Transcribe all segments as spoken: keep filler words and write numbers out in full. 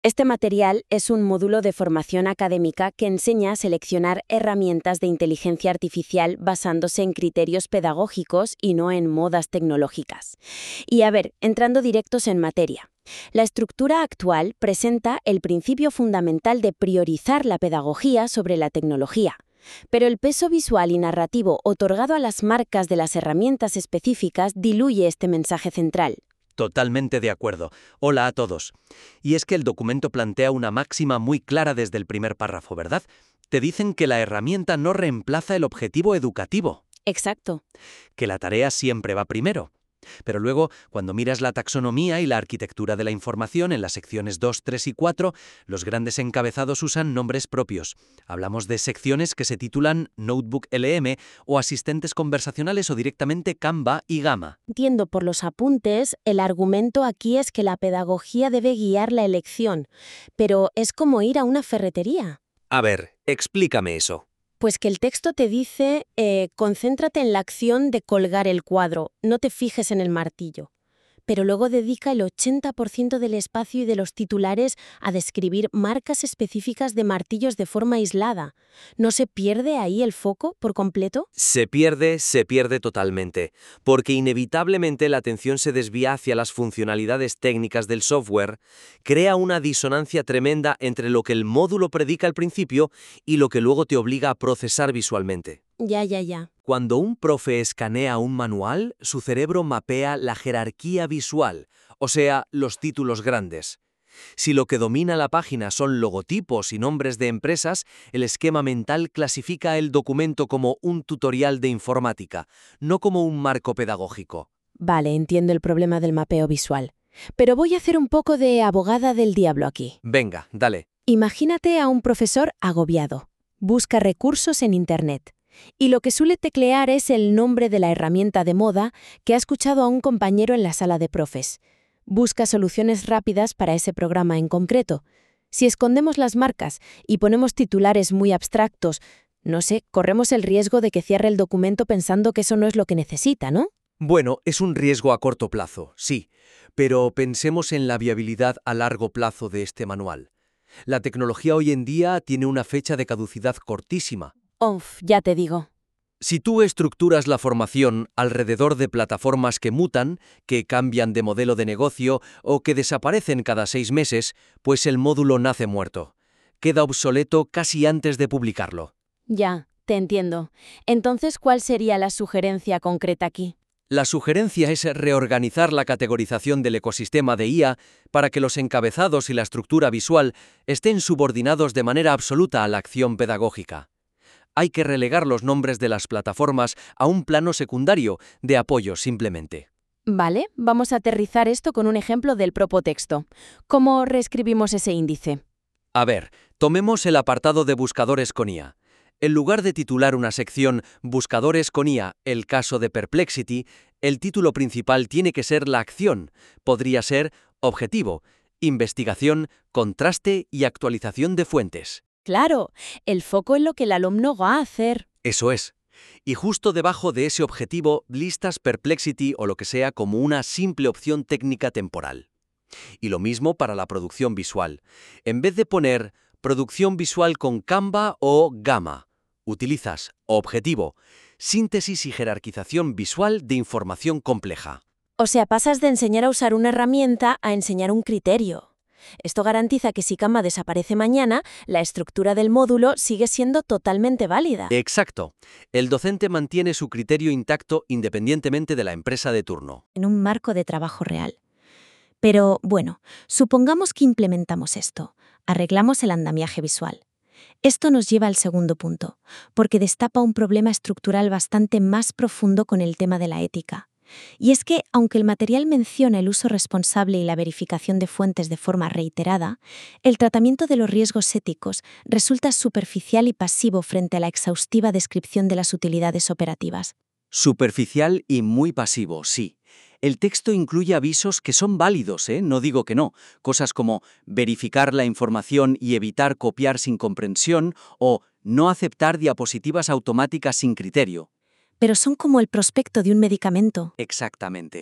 Este material es un módulo de formación académica que enseña a seleccionar herramientas de inteligencia artificial basándose en criterios pedagógicos y no en modas tecnológicas. Y a ver, entrando directos en materia. La estructura actual presenta el principio fundamental de priorizar la pedagogía sobre la tecnología. Pero el peso visual y narrativo otorgado a las marcas de las herramientas específicas diluye este mensaje central. Totalmente de acuerdo. Hola a todos. Y es que el documento plantea una máxima muy clara desde el primer párrafo, ¿verdad? Te dicen que la herramienta no reemplaza el objetivo educativo. Exacto. Que la tarea siempre va primero. Pero luego, cuando miras la taxonomía y la arquitectura de la información en las secciones dos, tres y cuatro, los grandes encabezados usan nombres propios. Hablamos de secciones que se titulan Notebook L M o asistentes conversacionales o directamente Canva y Gamma. Entiendo por los apuntes, el argumento aquí es que la pedagogía debe guiar la elección, pero es como ir a una ferretería. A ver, explícame eso. Pues que el texto te dice, eh, concéntrate en la acción de colgar el cuadro, no te fijes en el martillo. Pero luego dedica el ochenta por ciento del espacio y de los titulares a describir marcas específicas de martillos de forma aislada. ¿No se pierde ahí el foco por completo? Se pierde, se pierde totalmente, porque inevitablemente la atención se desvía hacia las funcionalidades técnicas del software, crea una disonancia tremenda entre lo que el módulo predica al principio y lo que luego te obliga a procesar visualmente. Ya, ya, ya. Cuando un profe escanea un manual, su cerebro mapea la jerarquía visual, o sea, los títulos grandes. Si lo que domina la página son logotipos y nombres de empresas, el esquema mental clasifica el documento como un tutorial de informática, no como un marco pedagógico. Vale, entiendo el problema del mapeo visual. Pero voy a hacer un poco de abogada del diablo aquí. Venga, dale. Imagínate a un profesor agobiado. Busca recursos en Internet. Y lo que suele teclear es el nombre de la herramienta de moda que ha escuchado a un compañero en la sala de profes. Busca soluciones rápidas para ese programa en concreto. Si escondemos las marcas y ponemos titulares muy abstractos, no sé, corremos el riesgo de que cierre el documento pensando que eso no es lo que necesita, ¿no? Bueno, es un riesgo a corto plazo, sí, pero pensemos en la viabilidad a largo plazo de este manual. La tecnología hoy en día tiene una fecha de caducidad cortísima. Uf, ya te digo. Si tú estructuras la formación alrededor de plataformas que mutan, que cambian de modelo de negocio o que desaparecen cada seis meses, pues el módulo nace muerto. Queda obsoleto casi antes de publicarlo. Ya, te entiendo. Entonces, ¿cuál sería la sugerencia concreta aquí? La sugerencia es reorganizar la categorización del ecosistema de I A para que los encabezados y la estructura visual estén subordinados de manera absoluta a la acción pedagógica. Hay que relegar los nombres de las plataformas a un plano secundario de apoyo simplemente. Vale, vamos a aterrizar esto con un ejemplo del propotexto. ¿Cómo reescribimos ese índice? A ver, tomemos el apartado de buscadores con I A. En lugar de titular una sección Buscadores con I A, el caso de Perplexity, el título principal tiene que ser la acción. Podría ser Objetivo, Investigación, Contraste y Actualización de fuentes. Claro, el foco en lo que el alumno va a hacer. Eso es. Y justo debajo de ese objetivo listas Perplexity o lo que sea como una simple opción técnica temporal. Y lo mismo para la producción visual. En vez de poner producción visual con Canva o Gamma, utilizas objetivo, síntesis y jerarquización visual de información compleja. O sea, pasas de enseñar a usar una herramienta a enseñar un criterio. Esto garantiza que si Canva desaparece mañana, la estructura del módulo sigue siendo totalmente válida. Exacto. El docente mantiene su criterio intacto independientemente de la empresa de turno. En un marco de trabajo real. Pero, bueno, supongamos que implementamos esto. Arreglamos el andamiaje visual. Esto nos lleva al segundo punto, porque destapa un problema estructural bastante más profundo con el tema de la ética. Y es que, aunque el material menciona el uso responsable y la verificación de fuentes de forma reiterada, el tratamiento de los riesgos éticos resulta superficial y pasivo frente a la exhaustiva descripción de las utilidades operativas. Superficial y muy pasivo, sí. El texto incluye avisos que son válidos, ¿eh? No digo que no. Cosas como verificar la información y evitar copiar sin comprensión o no aceptar diapositivas automáticas sin criterio. Pero son como el prospecto de un medicamento. Exactamente.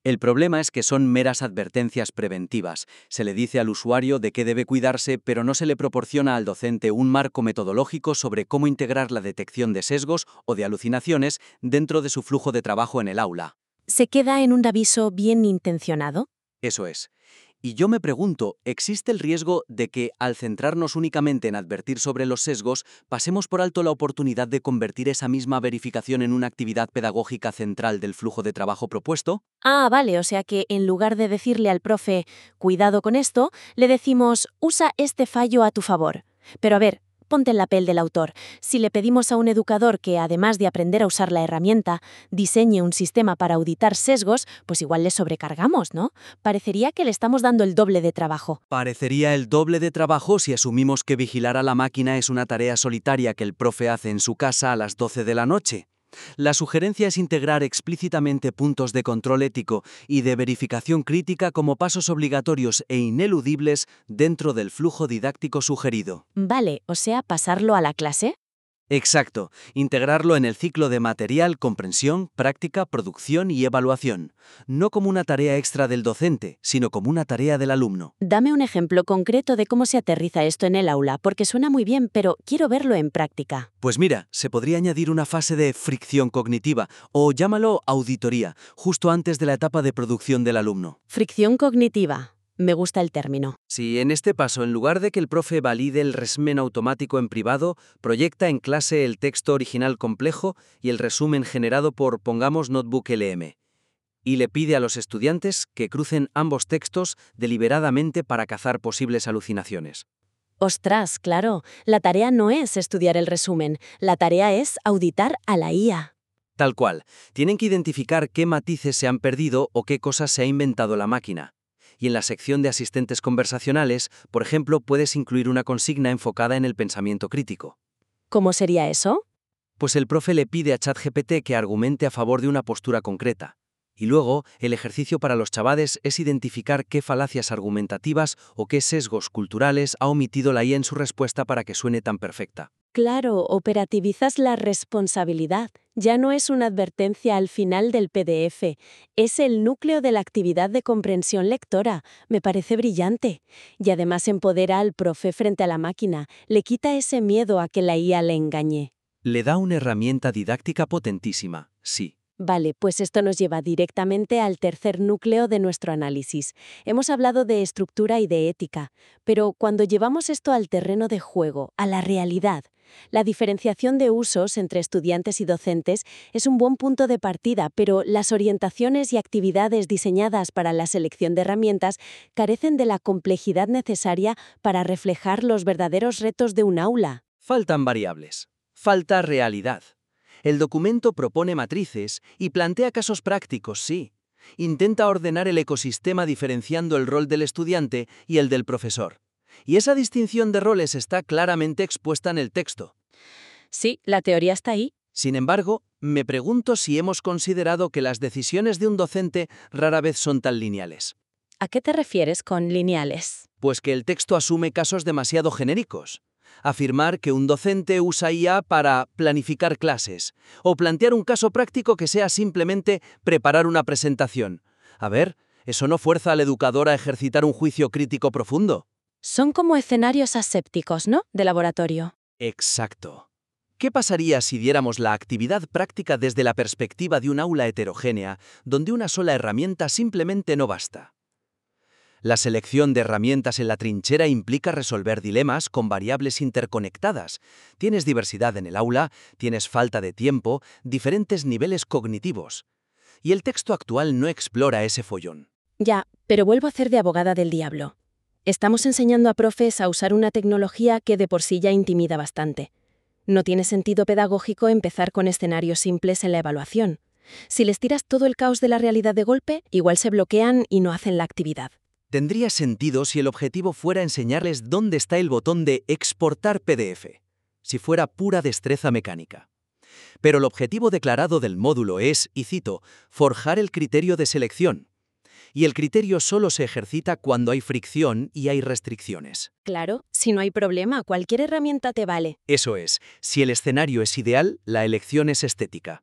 El problema es que son meras advertencias preventivas. Se le dice al usuario de qué debe cuidarse, pero no se le proporciona al docente un marco metodológico sobre cómo integrar la detección de sesgos o de alucinaciones dentro de su flujo de trabajo en el aula. ¿Se queda en un aviso bien intencionado? Eso es. Y yo me pregunto, ¿existe el riesgo de que, al centrarnos únicamente en advertir sobre los sesgos, pasemos por alto la oportunidad de convertir esa misma verificación en una actividad pedagógica central del flujo de trabajo propuesto? Ah, vale, o sea que en lugar de decirle al profe, cuidado con esto, le decimos, usa este fallo a tu favor. Pero a ver, ponte en la piel del autor. Si le pedimos a un educador que, además de aprender a usar la herramienta, diseñe un sistema para auditar sesgos, pues igual le sobrecargamos, ¿no? Parecería que le estamos dando el doble de trabajo. Parecería el doble de trabajo si asumimos que vigilar a la máquina es una tarea solitaria que el profe hace en su casa a las doce de la noche. La sugerencia es integrar explícitamente puntos de control ético y de verificación crítica como pasos obligatorios e ineludibles dentro del flujo didáctico sugerido. Vale, o sea, pasarlo a la clase. Exacto, integrarlo en el ciclo de material, comprensión, práctica, producción y evaluación, no como una tarea extra del docente, sino como una tarea del alumno. Dame un ejemplo concreto de cómo se aterriza esto en el aula, porque suena muy bien, pero quiero verlo en práctica. Pues mira, se podría añadir una fase de fricción cognitiva, o llámalo auditoría, justo antes de la etapa de producción del alumno. Fricción cognitiva. Me gusta el término. Si en este paso, en lugar de que el profe valide el resumen automático en privado, proyecta en clase el texto original complejo y el resumen generado por, pongamos, Notebook L M, y le pide a los estudiantes que crucen ambos textos deliberadamente para cazar posibles alucinaciones. Ostras, claro, la tarea no es estudiar el resumen, la tarea es auditar a la I A. Tal cual, tienen que identificar qué matices se han perdido o qué cosas se ha inventado la máquina. Y en la sección de asistentes conversacionales, por ejemplo, puedes incluir una consigna enfocada en el pensamiento crítico. ¿Cómo sería eso? Pues el profe le pide a ChatGPT que argumente a favor de una postura concreta. Y luego, el ejercicio para los chavales es identificar qué falacias argumentativas o qué sesgos culturales ha omitido la I A en su respuesta para que suene tan perfecta. Claro, operativizas la responsabilidad. Ya no es una advertencia al final del P D F, es el núcleo de la actividad de comprensión lectora. Me parece brillante. Y además empodera al profe frente a la máquina, le quita ese miedo a que la I A le engañe. Le da una herramienta didáctica potentísima, sí. Vale, pues esto nos lleva directamente al tercer núcleo de nuestro análisis. Hemos hablado de estructura y de ética, pero cuando llevamos esto al terreno de juego, a la realidad, la diferenciación de usos entre estudiantes y docentes es un buen punto de partida, pero las orientaciones y actividades diseñadas para la selección de herramientas carecen de la complejidad necesaria para reflejar los verdaderos retos de un aula. Faltan variables. Falta realidad. El documento propone matrices y plantea casos prácticos, sí. Intenta ordenar el ecosistema diferenciando el rol del estudiante y el del profesor. Y esa distinción de roles está claramente expuesta en el texto. Sí, la teoría está ahí. Sin embargo, me pregunto si hemos considerado que las decisiones de un docente rara vez son tan lineales. ¿A qué te refieres con lineales? Pues que el texto asume casos demasiado genéricos. Afirmar que un docente usa I A para planificar clases, o plantear un caso práctico que sea simplemente preparar una presentación. A ver, ¿eso no fuerza al educador a ejercitar un juicio crítico profundo? Son como escenarios asépticos, ¿no? De laboratorio. Exacto. ¿Qué pasaría si diéramos la actividad práctica desde la perspectiva de un aula heterogénea, donde una sola herramienta simplemente no basta? La selección de herramientas en la trinchera implica resolver dilemas con variables interconectadas. Tienes diversidad en el aula, tienes falta de tiempo, diferentes niveles cognitivos. Y el texto actual no explora ese follón. Ya, pero vuelvo a hacer de abogada del diablo. Estamos enseñando a profes a usar una tecnología que de por sí ya intimida bastante. No tiene sentido pedagógico empezar con escenarios simples en la evaluación. Si les tiras todo el caos de la realidad de golpe, igual se bloquean y no hacen la actividad. Tendría sentido si el objetivo fuera enseñarles dónde está el botón de exportar P D F, si fuera pura destreza mecánica. Pero el objetivo declarado del módulo es, y cito, forjar el criterio de selección. Y el criterio solo se ejercita cuando hay fricción y hay restricciones. Claro, si no hay problema, cualquier herramienta te vale. Eso es, si el escenario es ideal, la elección es estética.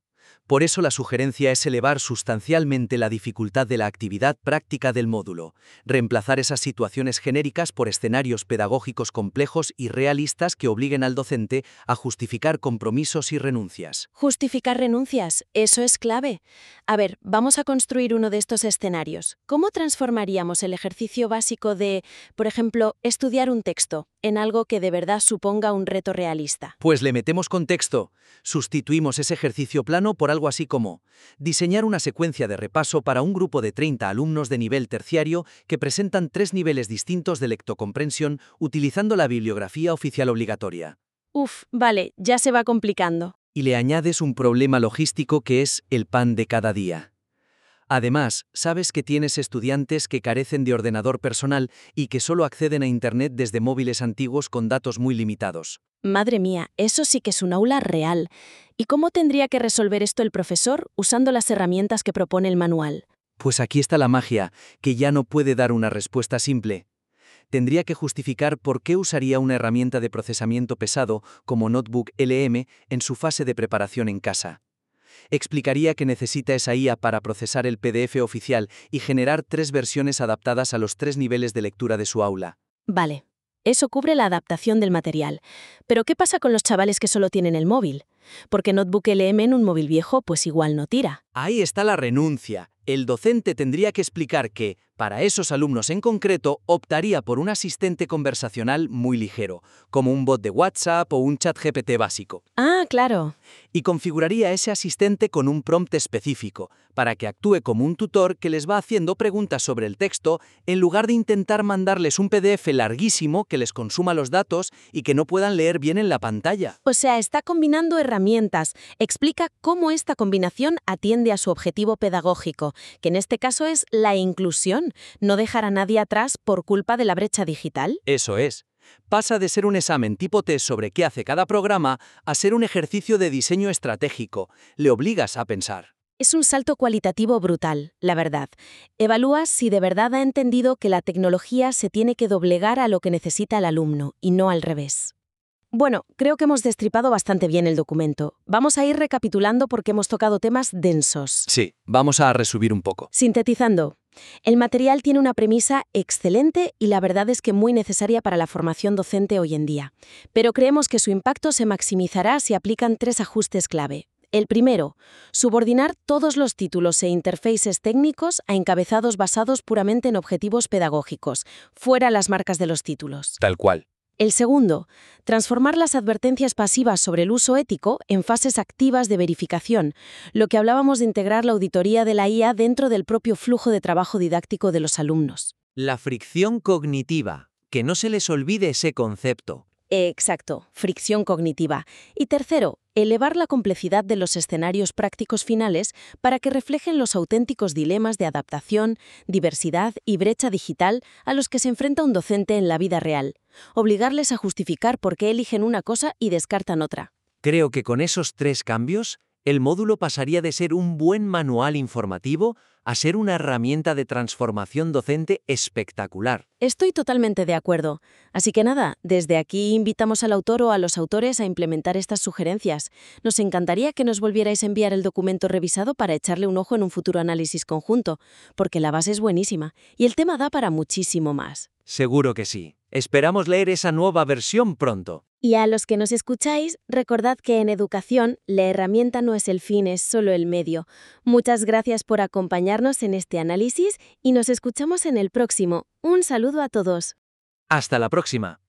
Por eso la sugerencia es elevar sustancialmente la dificultad de la actividad práctica del módulo, reemplazar esas situaciones genéricas por escenarios pedagógicos complejos y realistas que obliguen al docente a justificar compromisos y renuncias. Justificar renuncias, eso es clave. A ver, vamos a construir uno de estos escenarios. ¿Cómo transformaríamos el ejercicio básico de, por ejemplo, estudiar un texto en algo que de verdad suponga un reto realista? Pues le metemos contexto. Sustituimos ese ejercicio plano por algo así como diseñar una secuencia de repaso para un grupo de treinta alumnos de nivel terciario que presentan tres niveles distintos de lectocomprensión utilizando la bibliografía oficial obligatoria. Uf, vale, ya se va complicando. Y le añades un problema logístico que es el pan de cada día. Además, sabes que tienes estudiantes que carecen de ordenador personal y que solo acceden a Internet desde móviles antiguos con datos muy limitados. Madre mía, eso sí que es un aula real. ¿Y cómo tendría que resolver esto el profesor usando las herramientas que propone el manual? Pues aquí está la magia, que ya no puede dar una respuesta simple. Tendría que justificar por qué usaría una herramienta de procesamiento pesado como Notebook L M en su fase de preparación en casa. Explicaría que necesita esa I A para procesar el P D F oficial y generar tres versiones adaptadas a los tres niveles de lectura de su aula. Vale, eso cubre la adaptación del material. Pero ¿qué pasa con los chavales que solo tienen el móvil? Porque Notebook L M en un móvil viejo pues igual no tira. Ahí está la renuncia. El docente tendría que explicar que, para esos alumnos en concreto, optaría por un asistente conversacional muy ligero, como un bot de WhatsApp o un chat G P T básico. Ah, claro. Y configuraría ese asistente con un prompt específico, para que actúe como un tutor que les va haciendo preguntas sobre el texto, en lugar de intentar mandarles un P D F larguísimo que les consuma los datos y que no puedan leer bien en la pantalla. O sea, está combinando herramientas. Explica cómo esta combinación atiende a su objetivo pedagógico, que en este caso es la inclusión, no dejar a nadie atrás por culpa de la brecha digital. Eso es. Pasa de ser un examen tipo test sobre qué hace cada programa a ser un ejercicio de diseño estratégico. Le obligas a pensar. Es un salto cualitativo brutal, la verdad. Evalúa si de verdad ha entendido que la tecnología se tiene que doblegar a lo que necesita el alumno y no al revés. Bueno, creo que hemos destripado bastante bien el documento. Vamos a ir recapitulando porque hemos tocado temas densos. Sí, vamos a resumir un poco. Sintetizando, el material tiene una premisa excelente y la verdad es que muy necesaria para la formación docente hoy en día. Pero creemos que su impacto se maximizará si aplican tres ajustes clave. El primero, subordinar todos los títulos e interfaces técnicos a encabezados basados puramente en objetivos pedagógicos, fuera las marcas de los títulos. Tal cual. El segundo, transformar las advertencias pasivas sobre el uso ético en fases activas de verificación, lo que hablábamos de integrar la auditoría de la I A dentro del propio flujo de trabajo didáctico de los alumnos. La fricción cognitiva, que no se les olvide ese concepto. Exacto, fricción cognitiva. Y tercero, elevar la complejidad de los escenarios prácticos finales para que reflejen los auténticos dilemas de adaptación, diversidad y brecha digital a los que se enfrenta un docente en la vida real. Obligarles a justificar por qué eligen una cosa y descartan otra. Creo que con esos tres cambios, el módulo pasaría de ser un buen manual informativo a ser una herramienta de transformación docente espectacular. Estoy totalmente de acuerdo. Así que nada, desde aquí invitamos al autor o a los autores a implementar estas sugerencias. Nos encantaría que nos volvierais a enviar el documento revisado para echarle un ojo en un futuro análisis conjunto, porque la base es buenísima y el tema da para muchísimo más. Seguro que sí. Esperamos leer esa nueva versión pronto. Y a los que nos escucháis, recordad que en educación la herramienta no es el fin, es solo el medio. Muchas gracias por acompañarnos en este análisis y nos escuchamos en el próximo. Un saludo a todos. Hasta la próxima.